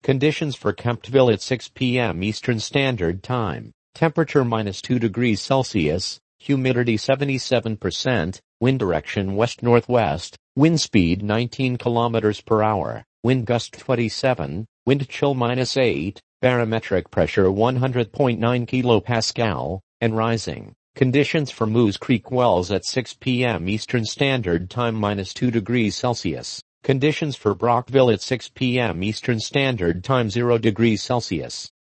Conditions for Kemptville at 6 p.m. Eastern Standard Time. Temperature -2 degrees Celsius, humidity 77%, wind direction west-northwest, wind speed 19 kilometers per hour, wind gust 27, wind chill -8, barometric pressure 100.9 kilopascal, and rising. Conditions for Moose Creek Wells at 6 p.m. Eastern Standard Time -2 degrees Celsius. Conditions for Brockville at 6 p.m. Eastern Standard Time 0 degrees Celsius.